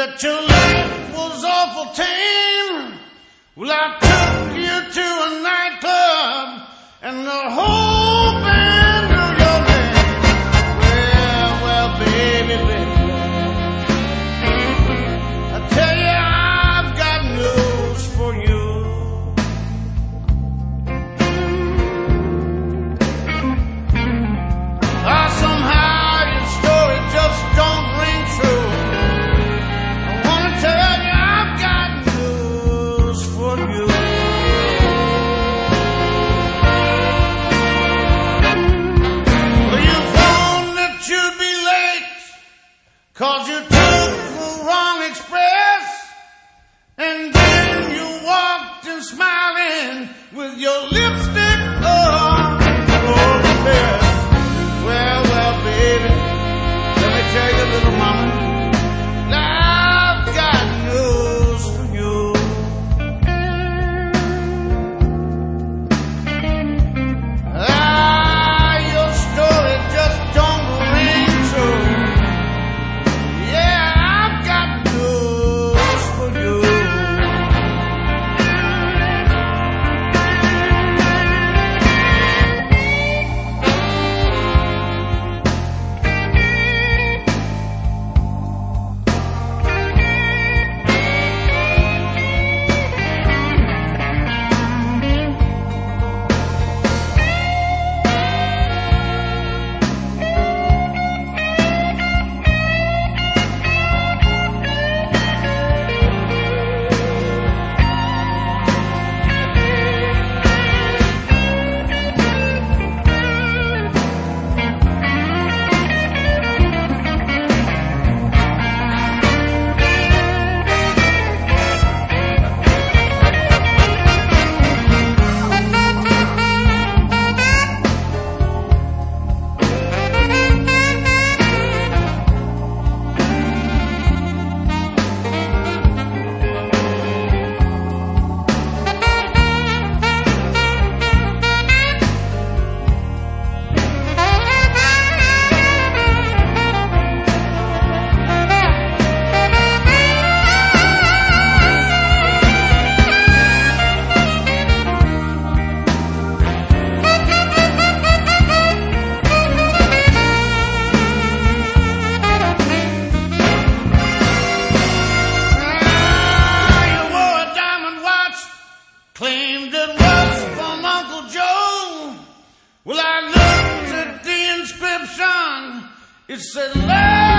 that your life was awful tame. Well, I took you to a nightclub and the whole band knew your name. Well, baby, I tell you, I've got news for you. Somehow your story just don't ring true. I want to tell you, I've got news for you. Well, you phoned that you'd be late 'cause you took the wrong express, and then you walked in smiling with your lipstick on the best. Well, baby, let me tell you, little mama, I've got news for you. Your story just don't ring true. Yeah, I've got news for you. Claimed it was from Uncle Joe. Well, I looked at the inscription. It said, love.